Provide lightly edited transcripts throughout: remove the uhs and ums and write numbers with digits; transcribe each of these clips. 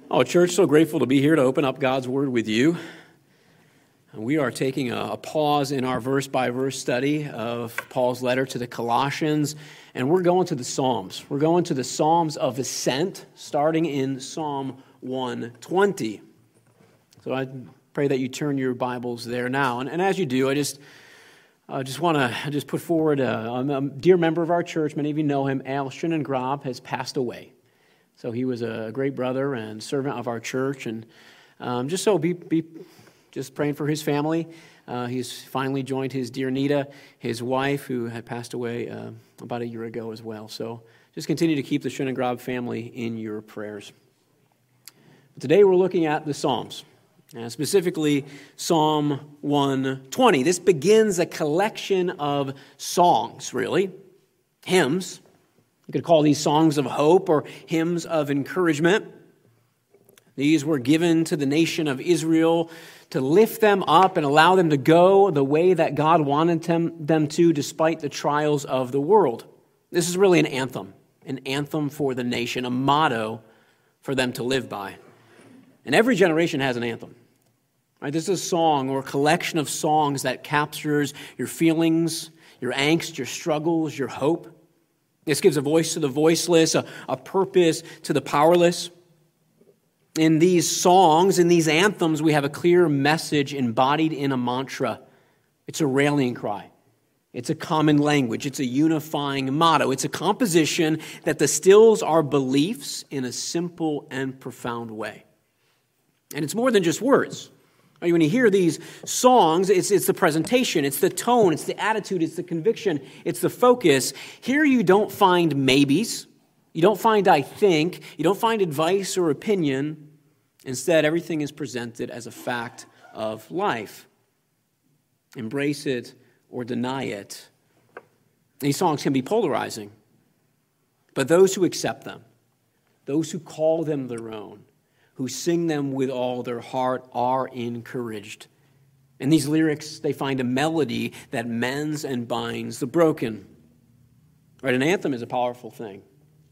Oh, church, so grateful to be here to open up God's Word with you. We are taking a pause in our verse-by-verse study of Paul's letter to the Colossians, and we're going to the Psalms. We're going to the Psalms of Ascent, starting in Psalm 120. So I pray that you turn your Bibles there now. And as you do, I just want to put forward a dear member of our church. Many of you know him. Al Schoenengrab has passed away. So he was a great brother and servant of our church, and be just praying for his family. He's finally joined his dear Nita, his wife, who had passed away about a year ago as well. So just continue to keep the Schoenengrab family in your prayers. But today we're looking at the Psalms, specifically Psalm 120. This begins a collection of songs, really, hymns. You could call these songs of hope or hymns of encouragement. These were given to the nation of Israel to lift them up and allow them to go the way that God wanted them to, despite the trials of the world. This is really an anthem for the nation, a motto for them to live by. And every generation has an anthem. Right? This is a song or a collection of songs that captures your feelings, your angst, your struggles, your hope. This gives a voice to the voiceless, a purpose to the powerless. In these songs, in these anthems, we have a clear message embodied in a mantra. It's a rallying cry. It's a common language. It's a unifying motto. It's a composition that distills our beliefs in a simple and profound way. And it's more than just words. When you hear these songs, it's the presentation, it's the tone, it's the attitude, it's the conviction, it's the focus. Here you don't find maybes, you don't find I think, you don't find advice or opinion. Instead, everything is presented as a fact of life. Embrace it or deny it. These songs can be polarizing, but those who accept them, those who call them their own, who sing them with all their heart are encouraged. In these lyrics, they find a melody that mends and binds the broken. Right? An anthem is a powerful thing.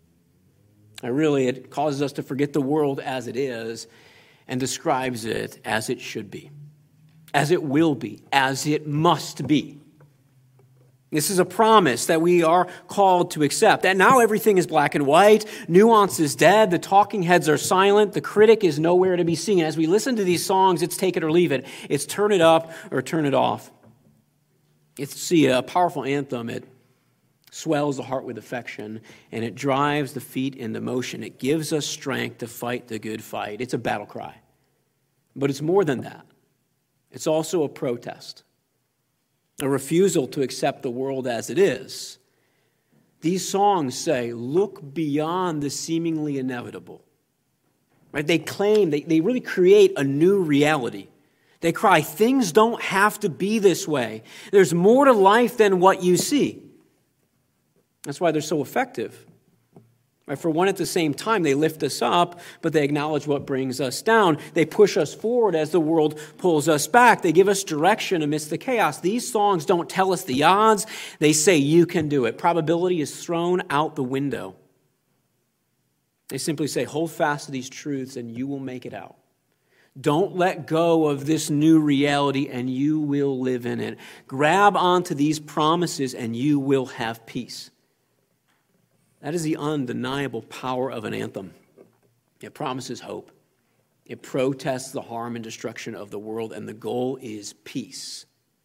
It causes us to forget the world as it is and describes it as it should be, as it will be, as it must be. This is a promise that we are called to accept. That now everything is black and white, nuance is dead, the talking heads are silent, the critic is nowhere to be seen. As we listen to these songs, it's take it or leave it. It's turn it up or turn it off. It's a powerful anthem. It swells the heart with affection, and it drives the feet into motion. It gives us strength to fight the good fight. It's a battle cry. But it's more than that. It's also a protest. A refusal to accept the world as it is. These songs say, look beyond the seemingly inevitable. Right? They claim, they really create a new reality. They cry, things don't have to be this way. There's more to life than what you see. That's why they're so effective. Right? For one, at the same time, they lift us up, but they acknowledge what brings us down. They push us forward as the world pulls us back. They give us direction amidst the chaos. These songs don't tell us the odds. They say you can do it. Probability is thrown out the window. They simply say, hold fast to these truths and you will make it out. Don't let go of this new reality and you will live in it. Grab onto these promises and you will have peace. That is the undeniable power of an anthem. It promises hope. It protests the harm and destruction of the world, and the goal is peace.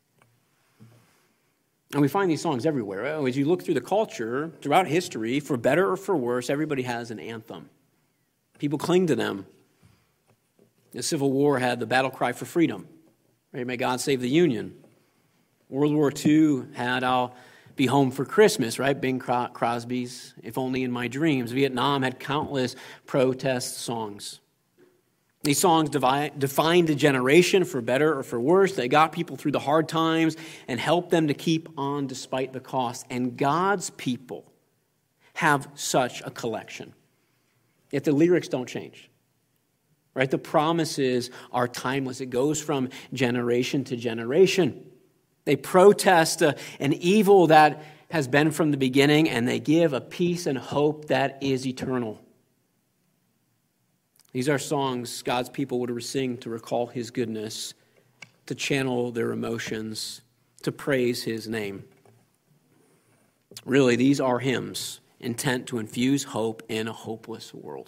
And we find these songs everywhere. As you look through the culture, throughout history, for better or for worse, everybody has an anthem. People cling to them. The Civil War had the battle cry for freedom. Right? May God save the Union. World War II had I'll be home for Christmas, right? Bing Crosby's If Only in My Dreams. Vietnam had countless protest songs. These songs defined a generation for better or for worse. They got people through the hard times and helped them to keep on despite the cost. And God's people have such a collection. Yet the lyrics don't change. Right? The promises are timeless. It goes from generation to generation. They protest an evil that has been from the beginning, and they give a peace and hope that is eternal. These are songs God's people would sing to recall his goodness, to channel their emotions, to praise his name. Really, these are hymns intent to infuse hope in a hopeless world.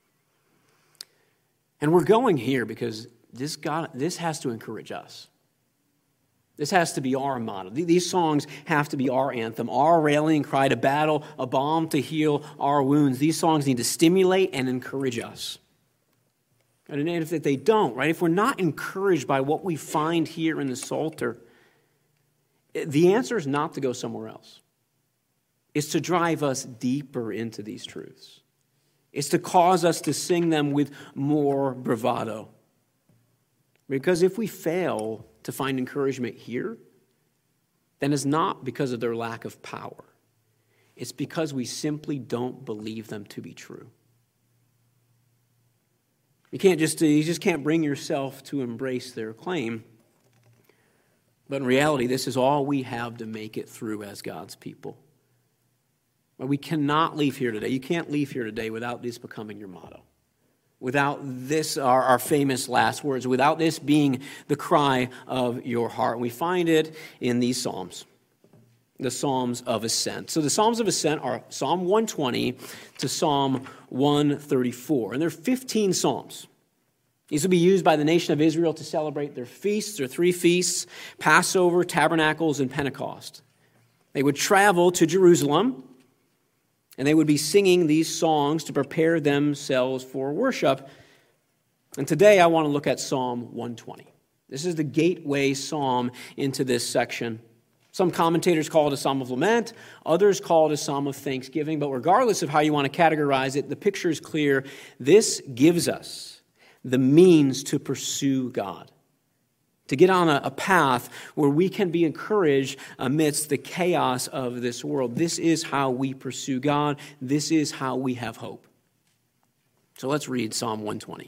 And we're going here because this has to encourage us. This has to be our motto. These songs have to be our anthem, our rallying cry to battle, a balm to heal our wounds. These songs need to stimulate and encourage us. And if they don't, right, if we're not encouraged by what we find here in the Psalter, the answer is not to go somewhere else. It's to drive us deeper into these truths. It's to cause us to sing them with more bravado. Because if we fail to find encouragement here, then it's not because of their lack of power. It's because we simply don't believe them to be true. You just can't bring yourself to embrace their claim. But in reality, this is all we have to make it through as God's people. But we cannot leave here today. You can't leave here today without this becoming your motto. Without this, our famous last words, without this being the cry of your heart. And we find it in these Psalms, the Psalms of Ascent. So the Psalms of Ascent are Psalm 120 to Psalm 134. And there are 15 Psalms. These will be used by the nation of Israel to celebrate their feasts, their three feasts, Passover, Tabernacles, and Pentecost. They would travel to Jerusalem, and they would be singing these songs to prepare themselves for worship. And today I want to look at Psalm 120. This is the gateway psalm into this section. Some commentators call it a psalm of lament. Others call it a psalm of thanksgiving. But regardless of how you want to categorize it, the picture is clear. This gives us the means to pursue God, to get on a path where we can be encouraged amidst the chaos of this world. This is how we pursue God. This is how we have hope. So let's read Psalm 120.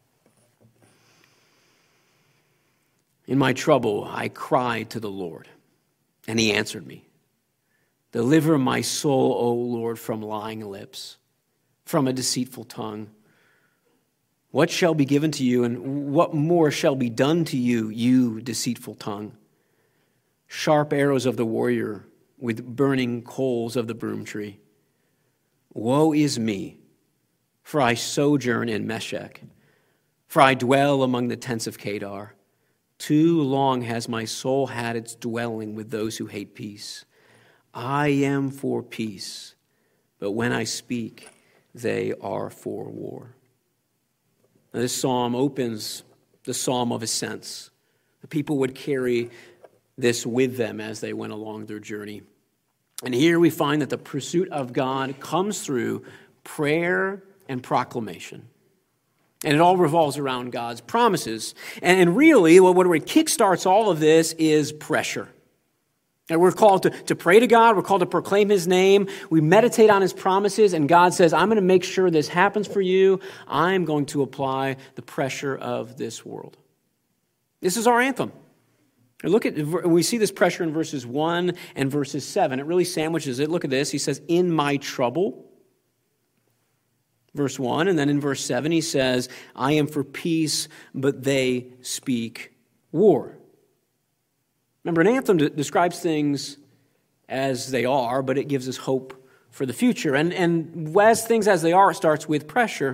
In my trouble, I cried to the Lord, and he answered me. Deliver my soul, O Lord, from lying lips, from a deceitful tongue. What shall be given to you, and what more shall be done to you, you deceitful tongue? Sharp arrows of the warrior with burning coals of the broom tree. Woe is me, for I sojourn in Meshech, for I dwell among the tents of Kedar. Too long has my soul had its dwelling with those who hate peace. I am for peace, but when I speak, they are for war. Now, this psalm opens the psalm of ascents. The people would carry this with them as they went along their journey. And here we find that the pursuit of God comes through prayer and proclamation. And it all revolves around God's promises. And really, what kickstarts all of this is pressure. And we're called to pray to God. We're called to proclaim his name. We meditate on his promises, and God says, I'm going to make sure this happens for you. I'm going to apply the pressure of this world. This is our anthem. We see this pressure in verses 1 and verses 7. It really sandwiches it. Look at this. He says, in my trouble, verse 1. And then in verse 7, he says, I am for peace, but they speak war. Remember, an anthem describes things as they are, but it gives us hope for the future. And as things as they are, it starts with pressure.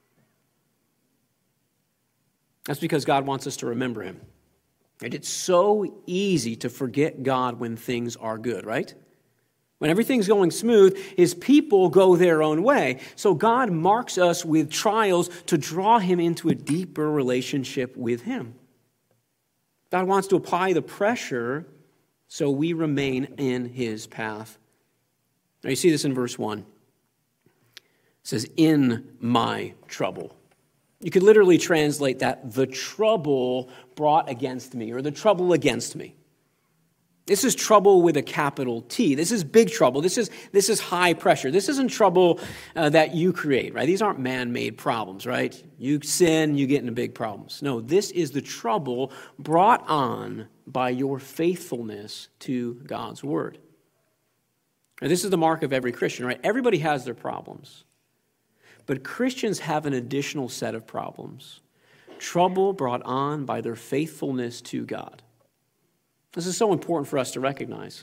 That's because God wants us to remember him. And it's so easy to forget God when things are good, right? When everything's going smooth, his people go their own way. So God marks us with trials to draw him into a deeper relationship with him. God wants to apply the pressure so we remain in his path. Now you see this in verse 1. It says, in my trouble. You could literally translate that, the trouble brought against me, or the trouble against me. This is trouble with a capital T. This is big trouble. This is high pressure. This isn't trouble that you create, right? These aren't man-made problems, right? You sin, you get into big problems. No, this is the trouble brought on by your faithfulness to God's word. Now, this is the mark of every Christian, right? Everybody has their problems. But Christians have an additional set of problems. Trouble brought on by their faithfulness to God. This is so important for us to recognize.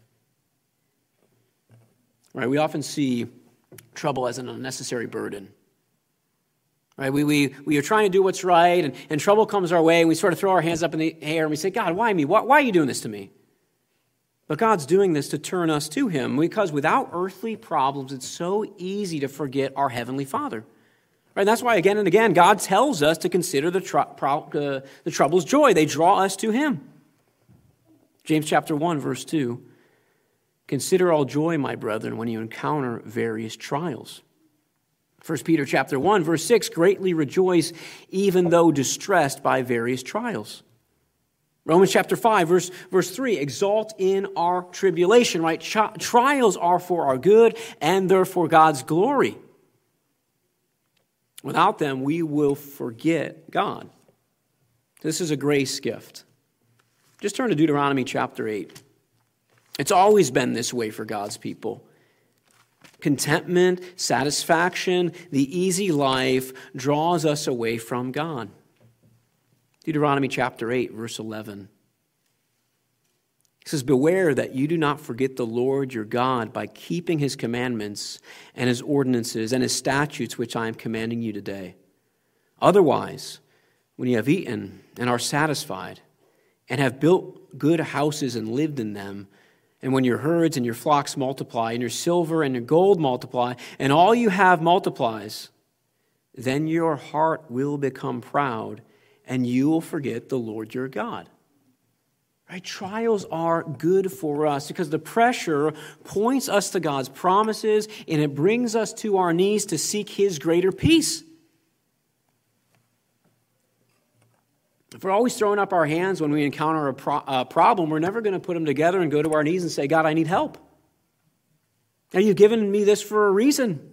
Right? We often see trouble as an unnecessary burden. Right? We are trying to do what's right, and trouble comes our way, and we sort of throw our hands up in the air, and we say, God, why me? Why are you doing this to me? But God's doing this to turn us to Him, because without earthly problems, it's so easy to forget our Heavenly Father. Right? And that's why again and again, God tells us to consider the troubles joy. They draw us to Him. James chapter 1, verse 2. Consider all joy, my brethren, when you encounter various trials. 1 Peter chapter 1, verse 6, greatly rejoice even though distressed by various trials. Romans chapter 5, verse 3, exalt in our tribulation, right? Trials are for our good and they're for God's glory. Without them, we will forget God. This is a grace gift. Just turn to Deuteronomy chapter 8. It's always been this way for God's people. Contentment, satisfaction, the easy life draws us away from God. Deuteronomy chapter 8, verse 11. It says, beware that you do not forget the Lord your God by keeping His commandments and His ordinances and His statutes, which I am commanding you today. Otherwise, when you have eaten and are satisfied and have built good houses and lived in them, and when your herds and your flocks multiply, and your silver and your gold multiply, and all you have multiplies, then your heart will become proud, and you will forget the Lord your God. Right? Trials are good for us because the pressure points us to God's promises, and it brings us to our knees to seek His greater peace. If we're always throwing up our hands when we encounter a problem, we're never going to put them together and go to our knees and say, God, I need help. And you've given me this for a reason.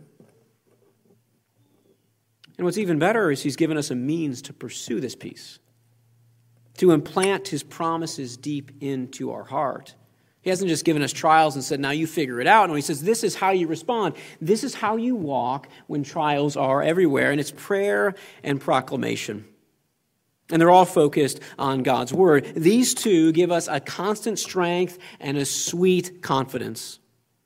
And what's even better is He's given us a means to pursue this peace, to implant His promises deep into our heart. He hasn't just given us trials and said, now you figure it out. No, He says, this is how you respond. This is how you walk when trials are everywhere. And it's prayer and proclamation. And they're all focused on God's Word. These two give us a constant strength and a sweet confidence.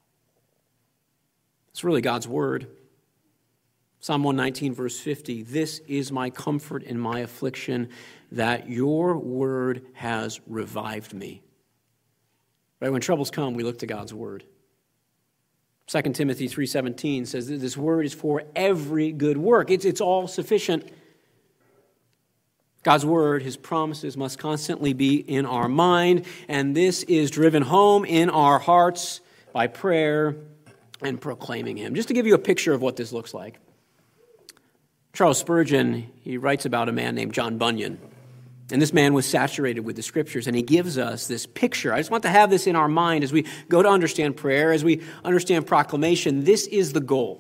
It's really God's Word. Psalm 119, verse 50, this is my comfort in my affliction, that your Word has revived me. Right? When troubles come, we look to God's Word. 2 Timothy 3:17 says that this Word is for every good work. It's all sufficient. God's Word, His promises must constantly be in our mind, and this is driven home in our hearts by prayer and proclaiming Him. Just to give you a picture of what this looks like. Charles Spurgeon, he writes about a man named John Bunyan, and this man was saturated with the Scriptures, and he gives us this picture. I just want to have this in our mind as we go to understand prayer, as we understand proclamation. This is the goal.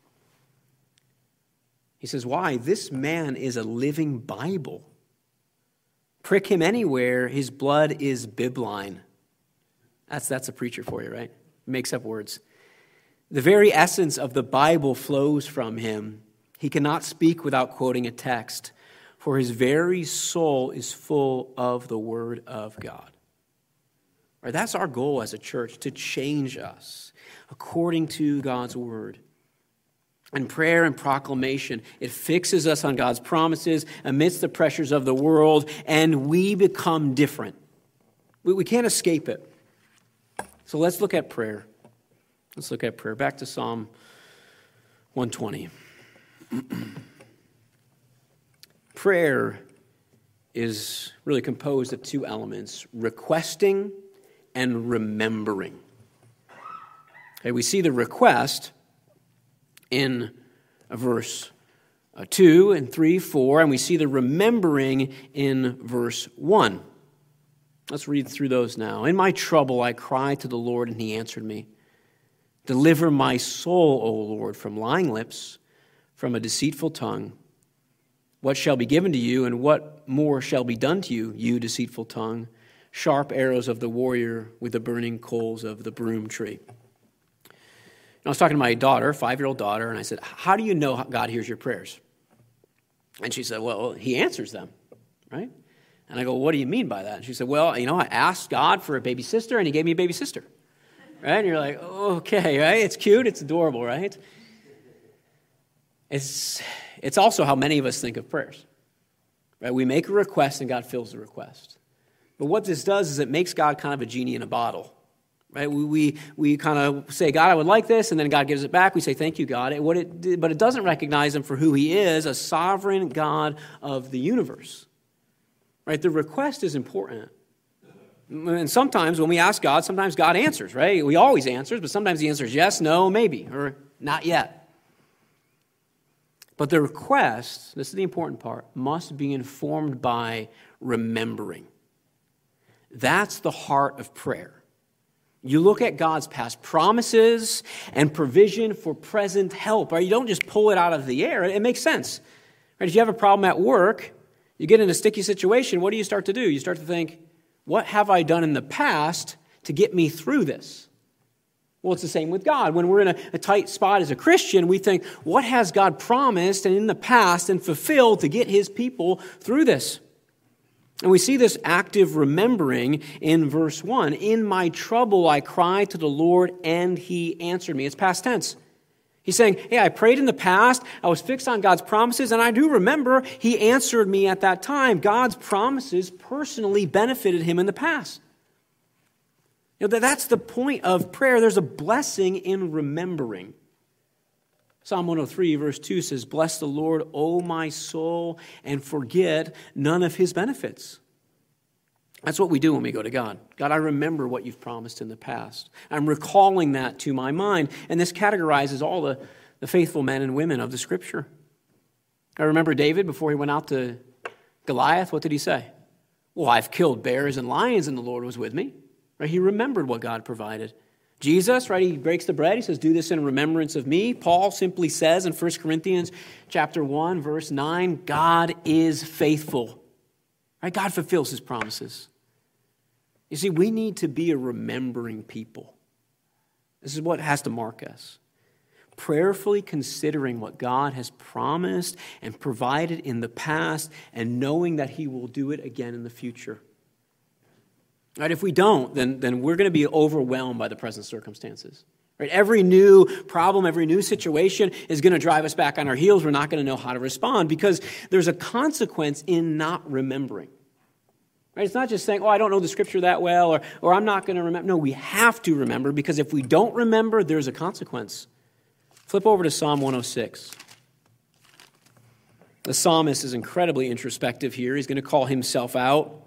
He says, why? This man is a living Bible. Prick him anywhere, his blood is bibline. That's a preacher for you, right? Makes up words. The very essence of the Bible flows from him. He cannot speak without quoting a text, for his very soul is full of the Word of God. Right? That's our goal as a church, to change us according to God's Word. And prayer and proclamation, it fixes us on God's promises amidst the pressures of the world, and we become different. We can't escape it. So let's look at prayer. Let's look at prayer. Back to Psalm 120. Prayer is really composed of two elements, requesting and remembering. Okay, we see the request in verse 2 and 3, 4, and we see the remembering in verse 1. Let's read through those now. In my trouble I cried to the Lord, and He answered me. Deliver my soul, O Lord, from lying lips, from a deceitful tongue. What shall be given to you, and what more shall be done to you, you deceitful tongue? Sharp arrows of the warrior with the burning coals of the broom tree. I was talking to my daughter, 5-year-old daughter, and I said, how do you know God hears your prayers? And she said, well, he answers them, right? And I go, what do you mean by that? And she said, well, I asked God for a baby sister, and he gave me a baby sister, right? And you're like, okay, right? It's cute, it's adorable, right? It's also how many of us think of prayers, right? We make a request, and God fills the request. But what this does is it makes God kind of a genie in a bottle, right? We kind of say, God, I would like this, and then God gives it back. We say, thank you, God. But it doesn't recognize him for who he is, a sovereign God of the universe, right? The request is important. And sometimes when we ask God, sometimes God answers, right? We always answers, but sometimes he answers yes, no, maybe, or not yet. But the request, this is the important part, must be informed by remembering. That's the heart of prayer. You look at God's past promises and provision for present help. Right? You don't just pull it out of the air. It makes sense. Right? If you have a problem at work, you get in a sticky situation, what do you start to do? You start to think, what have I done in the past to get me through this? Well, it's the same with God. When we're in a tight spot as a Christian, we think, what has God promised and in the past and fulfilled to get his people through this? And we see this active remembering in verse 1. In my trouble I cried to the Lord, and he answered me. It's past tense. He's saying, hey, I prayed in the past, I was fixed on God's promises, and I do remember he answered me at that time. God's promises personally benefited him in the past. That's the point of prayer. There's a blessing in remembering. Psalm 103, verse 2 says, bless the Lord, O my soul, and forget none of his benefits. That's what we do when we go to God. God, I remember what you've promised in the past. I'm recalling that to my mind. And this categorizes all the faithful men and women of the Scripture. I remember David, before he went out to Goliath, what did he say? Well, I've killed bears and lions, and the Lord was with me. Right? He remembered what God provided. Jesus, right, he breaks the bread. He says, do this in remembrance of me. Paul simply says in 1 Corinthians chapter 1, verse 9, God is faithful. Right? God fulfills his promises. You see, we need to be a remembering people. This is what has to mark us. Prayerfully considering what God has promised and provided in the past and knowing that he will do it again in the future. Right, if we don't, then we're going to be overwhelmed by the present circumstances. Right? Every new problem, every new situation is going to drive us back on our heels. We're not going to know how to respond because there's a consequence in not remembering. Right? It's not just saying, I don't know the Scripture that well, or I'm not going to remember. No, we have to remember because if we don't remember, there's a consequence. Flip over to Psalm 106. The psalmist is incredibly introspective here. He's going to call himself out.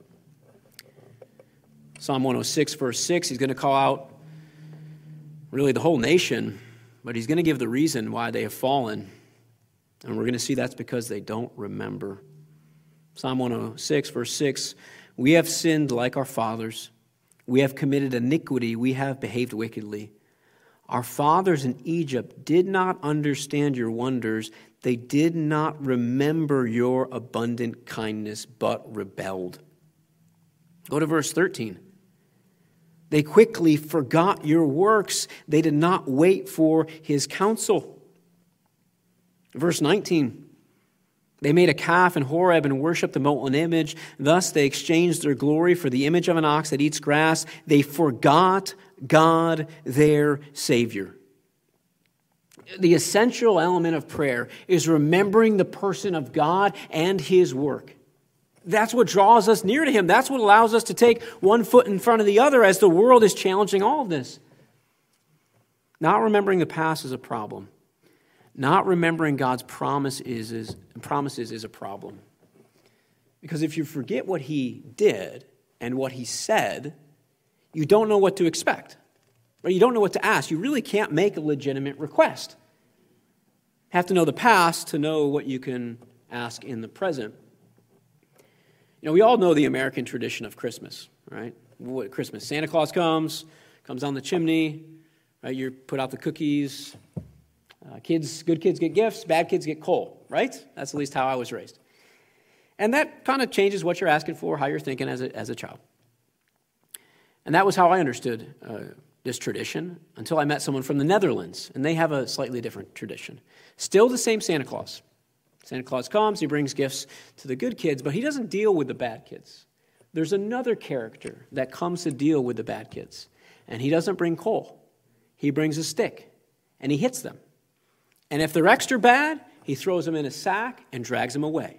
Psalm 106, verse 6, he's going to call out really the whole nation, but he's going to give the reason why they have fallen. And we're going to see that's because they don't remember. Psalm 106, verse 6, we have sinned like our fathers. We have committed iniquity. We have behaved wickedly. Our fathers in Egypt did not understand your wonders. They did not remember your abundant kindness, but rebelled. Go to verse 13. They quickly forgot your works. They did not wait for his counsel. Verse 19. They made a calf in Horeb and worshipped the molten image. Thus they exchanged their glory for the image of an ox that eats grass. They forgot God, their Savior. The essential element of prayer is remembering the person of God and his work. That's what draws us near to him. That's what allows us to take one foot in front of the other as the world is challenging all of this. Not remembering the past is a problem. Not remembering God's promises is a problem. Because if you forget what he did and what he said, you don't know what to expect. Or you don't know what to ask. You really can't make a legitimate request. You have to know the past to know what you can ask in the present. We all know the American tradition of Christmas, right? What Christmas? Santa Claus comes down the chimney, right? You put out the cookies. Good kids get gifts, bad kids get coal, right? That's at least how I was raised. And that kind of changes what you're asking for, how you're thinking as a child. And that was how I understood this tradition until I met someone from the Netherlands, and they have a slightly different tradition. Still the same Santa Claus. Santa Claus comes, he brings gifts to the good kids, but he doesn't deal with the bad kids. There's another character that comes to deal with the bad kids, and he doesn't bring coal. He brings a stick, and he hits them. And if they're extra bad, he throws them in a sack and drags them away.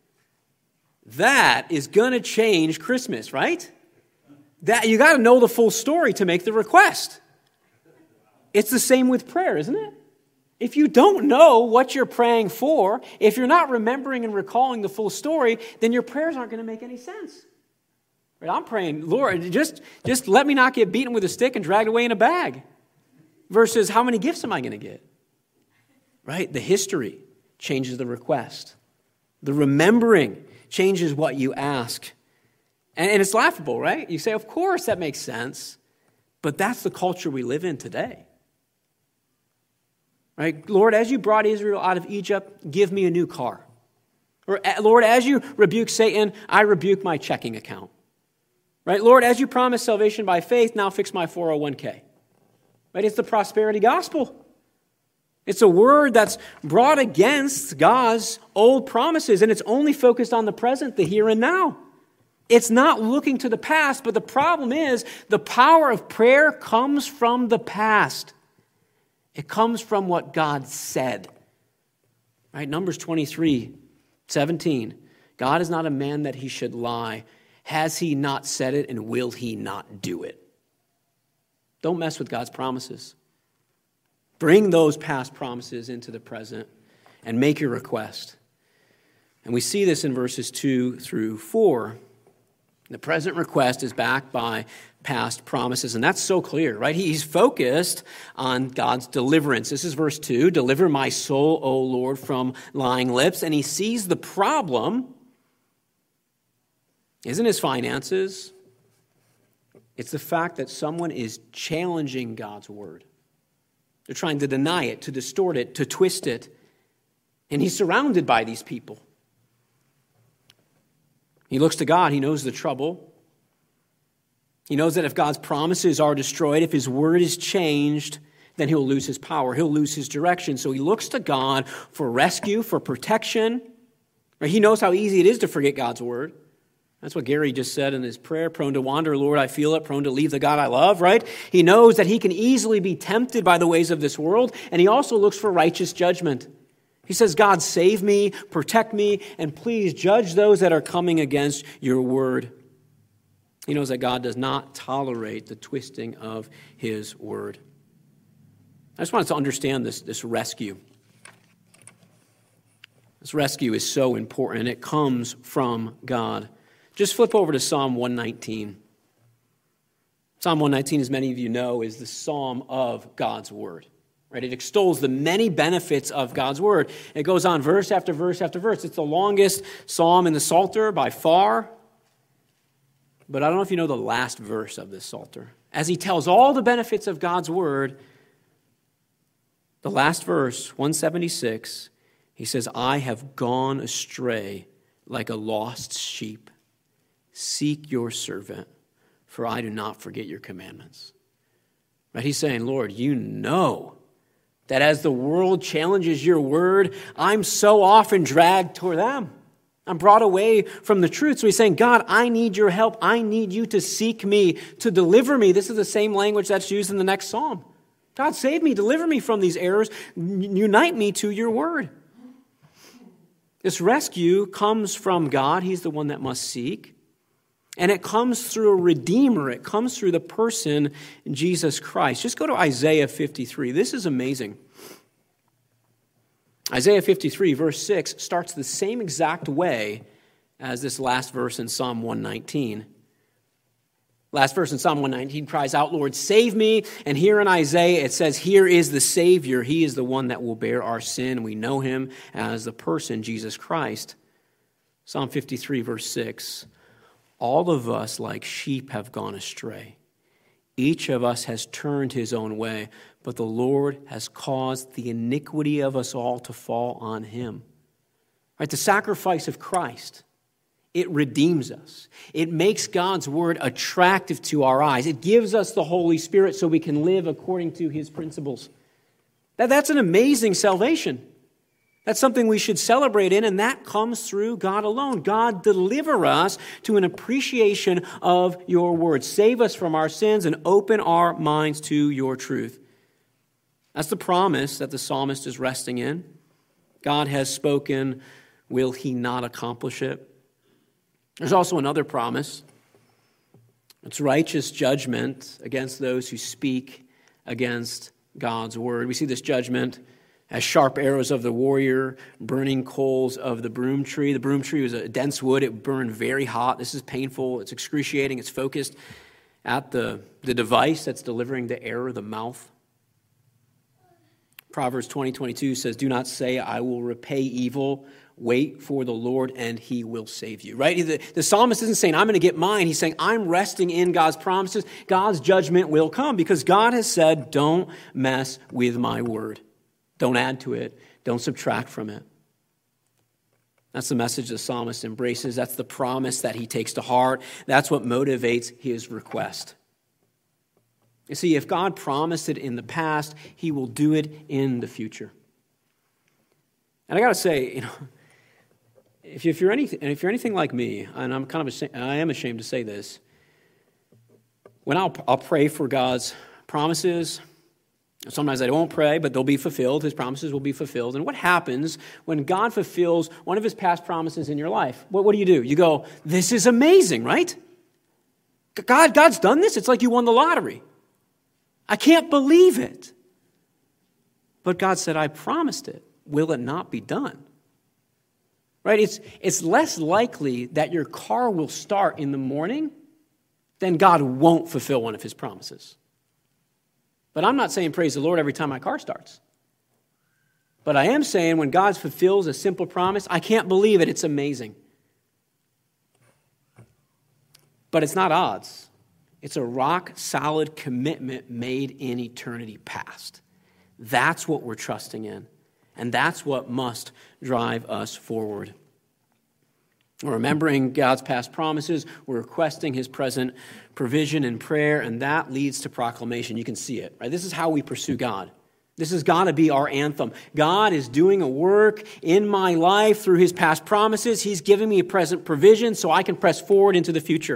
That is going to change Christmas, right? That you got to know the full story to make the request. It's the same with prayer, isn't it? If you don't know what you're praying for, if you're not remembering and recalling the full story, then your prayers aren't going to make any sense. Right? I'm praying, Lord, just let me not get beaten with a stick and dragged away in a bag. Versus, how many gifts am I going to get? Right? The history changes the request. The remembering changes what you ask. And it's laughable, right? You say, of course, that makes sense. But that's the culture we live in today. Right? Lord, as you brought Israel out of Egypt, give me a new car. Or, Lord, as you rebuke Satan, I rebuke my checking account. Right? Lord, as you promised salvation by faith, now fix my 401k. Right? It's the prosperity gospel. It's a word that's brought against God's old promises, and it's only focused on the present, the here and now. It's not looking to the past, but the problem is the power of prayer comes from the past. It comes from what God said. Right? Numbers 23:17. God is not a man that he should lie. Has he not said it, and will he not do it? Don't mess with God's promises. Bring those past promises into the present and make your request. And we see this in verses 2 through 4. The present request is backed by past promises, and that's so clear, right? He's focused on God's deliverance. This is verse 2, deliver my soul, O Lord, from lying lips. And he sees the problem isn't his finances. It's the fact that someone is challenging God's word. They're trying to deny it, to distort it, to twist it. And he's surrounded by these people. He looks to God. He knows the trouble. He knows that if God's promises are destroyed, if his word is changed, then he'll lose his power. He'll lose his direction. So he looks to God for rescue, for protection. He knows how easy it is to forget God's word. That's what Gary just said in his prayer. Prone to wander, Lord, I feel it. Prone to leave the God I love, right? He knows that he can easily be tempted by the ways of this world. And he also looks for righteous judgment. He says, God, save me, protect me, and please judge those that are coming against your word. He knows that God does not tolerate the twisting of his word. I just want us to understand this rescue. This rescue is so important. It comes from God. Just flip over to Psalm 119. Psalm 119, as many of you know, is the psalm of God's word. Right? It extols the many benefits of God's word. It goes on verse after verse after verse. It's the longest psalm in the Psalter by far. But I don't know if you know the last verse of this Psalter. As he tells all the benefits of God's word, the last verse, 176, he says, I have gone astray like a lost sheep. Seek your servant, for I do not forget your commandments. Right? He's saying, Lord, you know that as the world challenges your word, I'm so often dragged toward them. I'm brought away from the truth. So he's saying, God, I need your help. I need you to seek me, to deliver me. This is the same language that's used in the next psalm. God, save me, deliver me from these errors. Unite me to your word. This rescue comes from God. He's the one that must seek. And it comes through a Redeemer. It comes through the person, Jesus Christ. Just go to Isaiah 53. This is amazing. Isaiah 53, verse 6, starts the same exact way as this last verse in Psalm 119. Last verse in Psalm 119 cries out, Lord, save me. And here in Isaiah, it says, here is the Savior. He is the one that will bear our sin. We know him as the person, Jesus Christ. Psalm 53, verse 6. All of us, like sheep, have gone astray. Each of us has turned his own way, but the Lord has caused the iniquity of us all to fall on him. Right? The sacrifice of Christ It redeems us. It makes God's word attractive to our eyes. It gives us the Holy Spirit so we can live according to his principles. That's an amazing salvation. That's something we should celebrate in, and that comes through God alone. God, deliver us to an appreciation of your word. Save us from our sins and open our minds to your truth. That's the promise that the psalmist is resting in. God has spoken. Will he not accomplish it? There's also another promise. It's righteous judgment against those who speak against God's word. We see this judgment as sharp arrows of the warrior, burning coals of the broom tree. The broom tree was a dense wood. It burned very hot. This is painful. It's excruciating. It's focused at the device that's delivering the arrow, the mouth. Proverbs 20:22 says, do not say, I will repay evil. Wait for the Lord and he will save you. Right? The psalmist isn't saying, I'm going to get mine. He's saying, I'm resting in God's promises. God's judgment will come because God has said, don't mess with my word. Don't add to it. Don't subtract from it. That's the message the psalmist embraces. That's the promise that he takes to heart. That's what motivates his request. You see, if God promised it in the past, he will do it in the future. And I got to say, if you're anything like me, and I am ashamed to say this, when I'll pray for God's promises, sometimes I won't pray, but they'll be fulfilled. His promises will be fulfilled. And what happens when God fulfills one of his past promises in your life? What do? You go, this is amazing, right? God's done this. It's like you won the lottery. I can't believe it. But God said, I promised it. Will it not be done? Right? It's less likely that your car will start in the morning than God won't fulfill one of his promises. But I'm not saying praise the Lord every time my car starts. But I am saying when God fulfills a simple promise, I can't believe it. It's amazing. But it's not odds. It's a rock-solid commitment made in eternity past. That's what we're trusting in. And that's what must drive us forward. We're remembering God's past promises. We're requesting his present provision in prayer, and that leads to proclamation. You can see it, right? This is how we pursue God. This has got to be our anthem. God is doing a work in my life through his past promises. He's giving me a present provision so I can press forward into the future.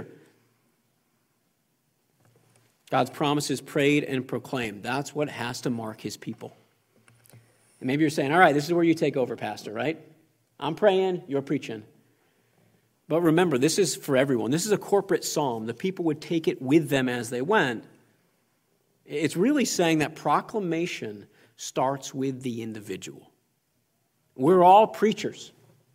God's promises prayed and proclaimed. That's what has to mark his people. And maybe you're saying, all right, this is where you take over, Pastor, right? I'm praying, you're preaching. But remember, this is for everyone. This is a corporate psalm. The people would take it with them as they went. It's really saying that proclamation starts with the individual. We're all preachers.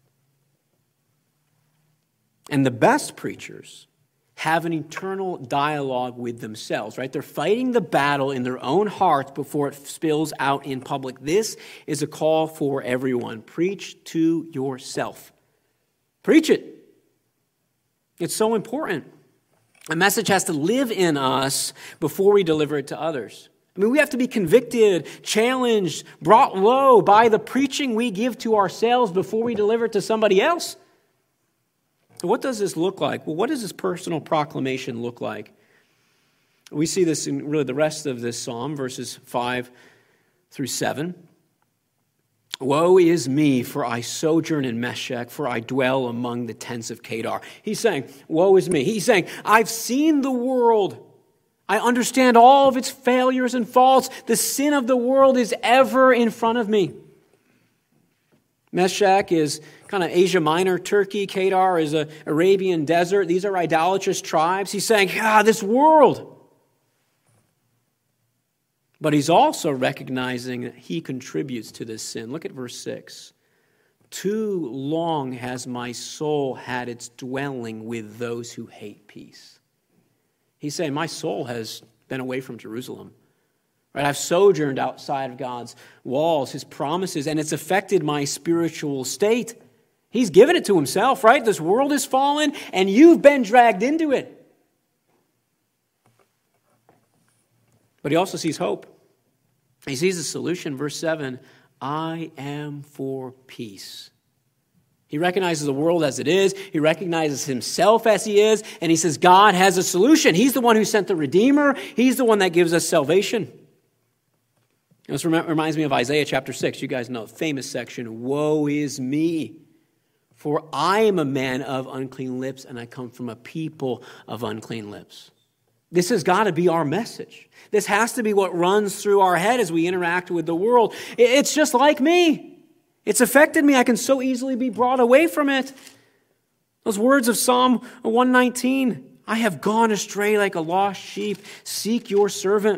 And the best preachers have an eternal dialogue with themselves, right? They're fighting the battle in their own hearts before it spills out in public. This is a call for everyone. Preach to yourself. Preach it. It's so important. A message has to live in us before we deliver it to others. I mean, we have to be convicted, challenged, brought low by the preaching we give to ourselves before we deliver it to somebody else. So what does this look like? Well, what does this personal proclamation look like? We see this in really the rest of this psalm, verses 5 through 7. Woe is me, for I sojourn in Meshech, for I dwell among the tents of Kedar. He's saying, woe is me. He's saying, I've seen the world. I understand all of its failures and faults. The sin of the world is ever in front of me. Meshech is kind of Asia Minor, Turkey. Kedar is an Arabian desert. These are idolatrous tribes. He's saying, this world. But he's also recognizing that he contributes to this sin. Look at verse 6. Too long has my soul had its dwelling with those who hate peace. He's saying, my soul has been away from Jerusalem. Right? I've sojourned outside of God's walls, his promises, and it's affected my spiritual state. He's given it to himself, right? This world is fallen, and you've been dragged into it. But he also sees hope. He sees a solution. Verse 7, I am for peace. He recognizes the world as it is. He recognizes himself as he is. And he says God has a solution. He's the one who sent the Redeemer. He's the one that gives us salvation. And this reminds me of Isaiah chapter 6. You guys know the famous section, "Woe is me, for I am a man of unclean lips, and I come from a people of unclean lips." This has got to be our message. This has to be what runs through our head as we interact with the world. It's just like me. It's affected me. I can so easily be brought away from it. Those words of Psalm 119, "I have gone astray like a lost sheep. Seek your servant."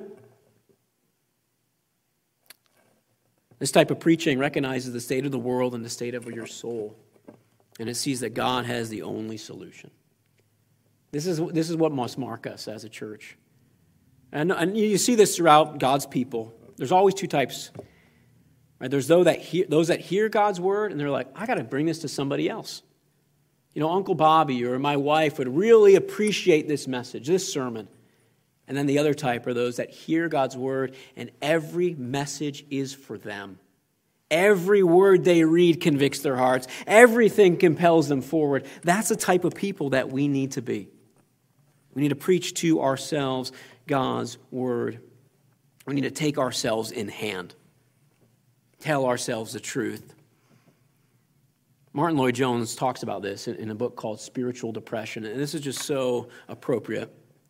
This type of preaching recognizes the state of the world and the state of your soul. And it sees that God has the only solution. This is what must mark us as a church. And you see this throughout God's people. There's always two types. Right? There's those that hear God's word, and they're like, I got to bring this to somebody else. You know, Uncle Bobby or my wife would really appreciate this message, this sermon. And then the other type are those that hear God's word, and every message is for them. Every word they read convicts their hearts. Everything compels them forward. That's the type of people that we need to be. We need to preach to ourselves God's word. We need to take ourselves in hand. Tell ourselves the truth. Martin Lloyd-Jones talks about this in a book called Spiritual Depression, and this is just so appropriate.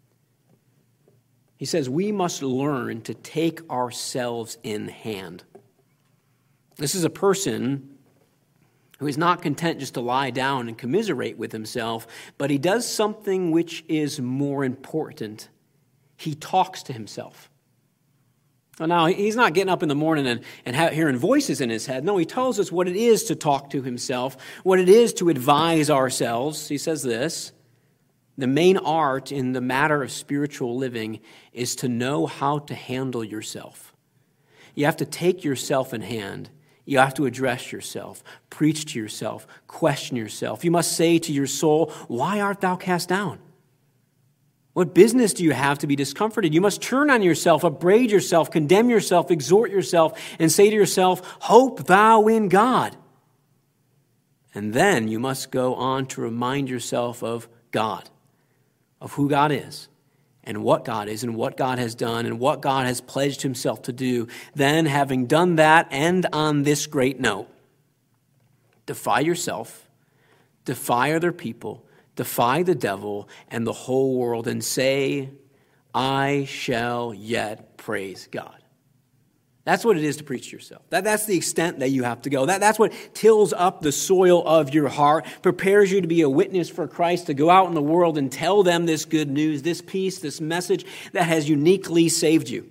He says, we must learn to take ourselves in hand. This is a person who is not content just to lie down and commiserate with himself, but he does something which is more important. He talks to himself. Now, he's not getting up in the morning and hearing voices in his head. No, he tells us what it is to talk to himself, what it is to advise ourselves. He says this, the main art in the matter of spiritual living is to know how to handle yourself. You have to take yourself in hand. You have to address yourself, preach to yourself, question yourself. You must say to your soul, why art thou cast down? What business do you have to be discomforted? You must turn on yourself, upbraid yourself, condemn yourself, exhort yourself, and say to yourself, hope thou in God. And then you must go on to remind yourself of God, of who God is, and what God is, and what God has done, and what God has pledged himself to do. Then, having done that, end on this great note. Defy yourself, defy other people, defy the devil and the whole world, and say, I shall yet praise God. That's what it is to preach to yourself. That's the extent that you have to go. That's what tills up the soil of your heart, prepares you to be a witness for Christ, to go out in the world and tell them this good news, this peace, this message that has uniquely saved you.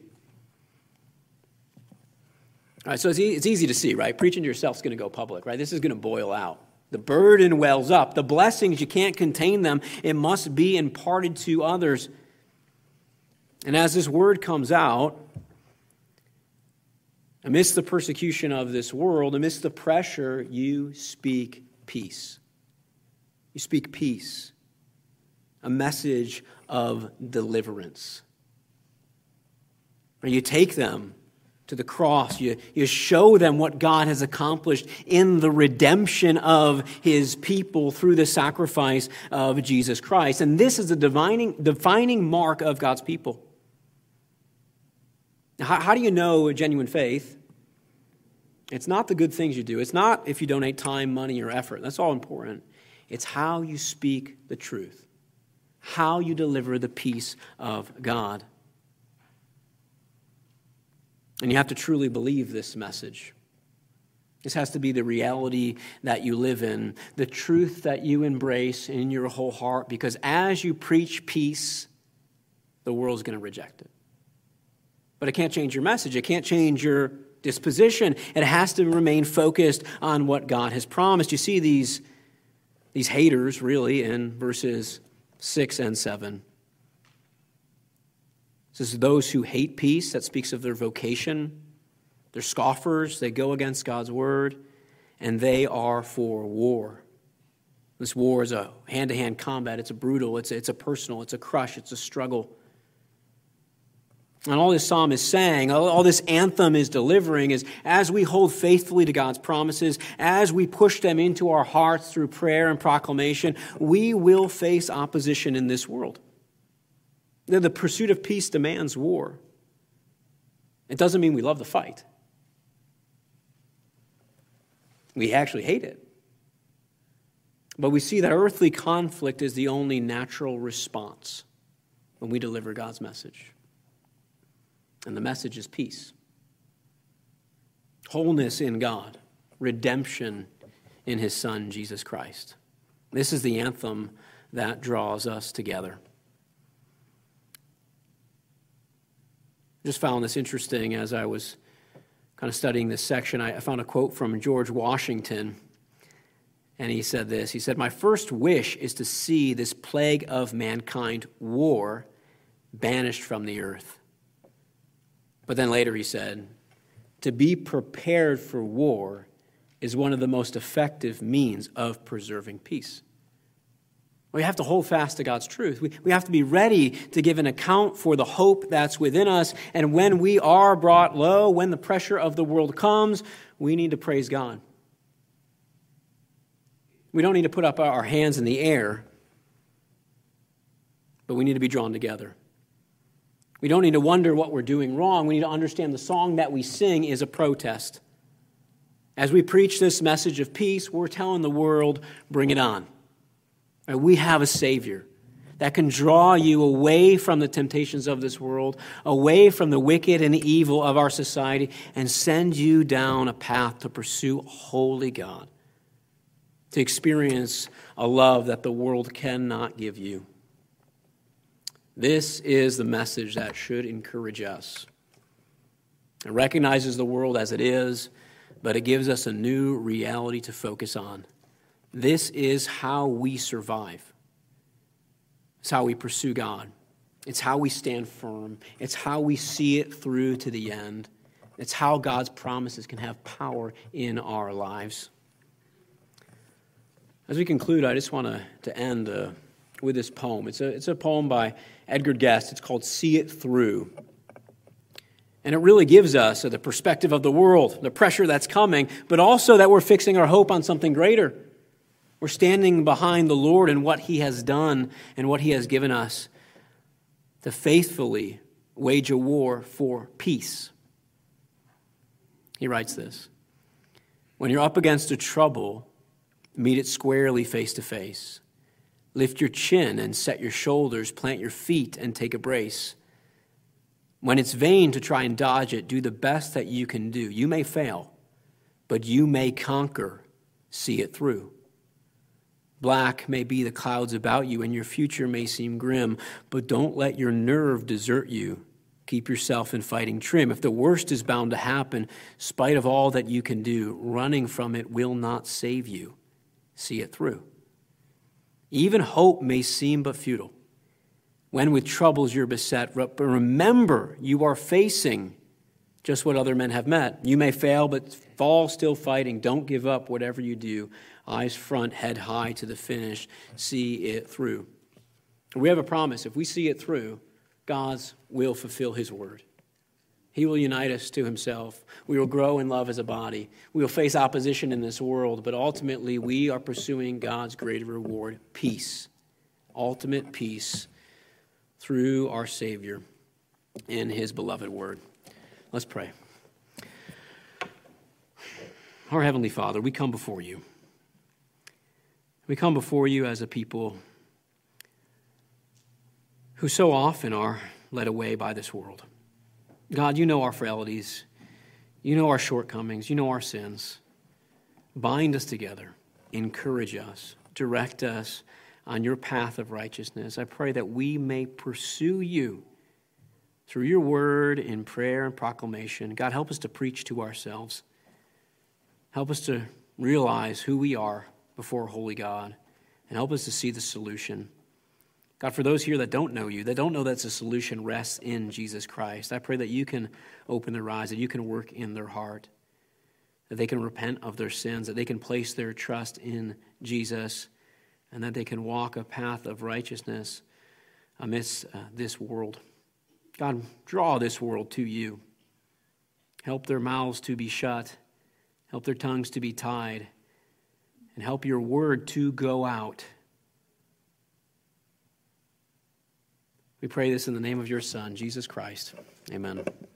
All right, so it's easy to see, right? Preaching to yourself is going to go public, right? This is going to boil out. The burden wells up. The blessings, you can't contain them. It must be imparted to others. And as this word comes out, amidst the persecution of this world, amidst the pressure, you speak peace. You speak peace. A message of deliverance. Or you take them to the cross. You show them what God has accomplished in the redemption of his people through the sacrifice of Jesus Christ. And this is the defining mark of God's people. Now, how do you know a genuine faith? It's not the good things you do. It's not if you donate time, money, or effort. That's all important. It's how you speak the truth, how you deliver the peace of God. And you have to truly believe this message. This has to be the reality that you live in, the truth that you embrace in your whole heart, because as you preach peace, the world's going to reject it. But it can't change your message. It can't change your disposition. It has to remain focused on what God has promised. You see these haters, really, in verses 6 and 7. It says, those who hate peace, that speaks of their vocation. They're scoffers. They go against God's word, and they are for war. This war is a hand-to-hand combat. It's a brutal, it's a personal, it's a crush, it's a struggle. And all this psalm is saying, all this anthem is delivering, is as we hold faithfully to God's promises, as we push them into our hearts through prayer and proclamation, we will face opposition in this world. The pursuit of peace demands war. It doesn't mean we love the fight. We actually hate it. But we see that earthly conflict is the only natural response when we deliver God's message. And the message is peace, wholeness in God, redemption in his Son, Jesus Christ. This is the anthem that draws us together. I just found this interesting as I was kind of studying this section. I found a quote from George Washington, and he said this. He said, "My first wish is to see this plague of mankind, war, banished from the earth." But then later he said, "To be prepared for war is one of the most effective means of preserving peace." We have to hold fast to God's truth. We have to be ready to give an account for the hope that's within us. And when we are brought low, when the pressure of the world comes, we need to praise God. We don't need to put up our hands in the air, but we need to be drawn together. We don't need to wonder what we're doing wrong. We need to understand the song that we sing is a protest. As we preach this message of peace, we're telling the world, bring it on. We have a Savior that can draw you away from the temptations of this world, away from the wicked and evil of our society, and send you down a path to pursue holy God, to experience a love that the world cannot give you. This is the message that should encourage us. It recognizes the world as it is, but it gives us a new reality to focus on. This is how we survive. It's how we pursue God. It's how we stand firm. It's how we see it through to the end. It's how God's promises can have power in our lives. As we conclude, I just want to end with this poem. It's a poem by Edgar Guest. It's called "See It Through." And it really gives us the perspective of the world, the pressure that's coming, but also that we're fixing our hope on something greater. We're standing behind the Lord and what he has done and what he has given us to faithfully wage a war for peace. He writes this: "When you're up against a trouble, meet it squarely face to face. Lift your chin and set your shoulders, plant your feet and take a brace. When it's vain to try and dodge it, do the best that you can do. You may fail, but you may conquer. See it through. Black may be the clouds about you, and your future may seem grim, but don't let your nerve desert you. Keep yourself in fighting trim. If the worst is bound to happen, spite of all that you can do, running from it will not save you. See it through. Even hope may seem but futile. When with troubles you're beset, but remember you are facing just what other men have met. You may fail, but fall still fighting. Don't give up whatever you do. Eyes front, head high to the finish. See it through." We have a promise. If we see it through, God will fulfill his word. He will unite us to himself. We will grow in love as a body. We will face opposition in this world, but ultimately we are pursuing God's greater reward, peace, ultimate peace through our Savior in his beloved word. Let's pray. Our Heavenly Father, we come before you. We come before you as a people who so often are led away by this world. God, you know our frailties. You know our shortcomings. You know our sins. Bind us together. Encourage us. Direct us on your path of righteousness. I pray that we may pursue you through your word in prayer and proclamation. God, help us to preach to ourselves. Help us to realize who we are before holy God, and help us to see the solution. God, for those here that don't know you, that don't know that the solution rests in Jesus Christ, I pray that you can open their eyes, that you can work in their heart, that they can repent of their sins, that they can place their trust in Jesus, and that they can walk a path of righteousness amidst this world. God, draw this world to you. Help their mouths to be shut. Help their tongues to be tied. And help your word to go out. We pray this in the name of your Son, Jesus Christ. Amen.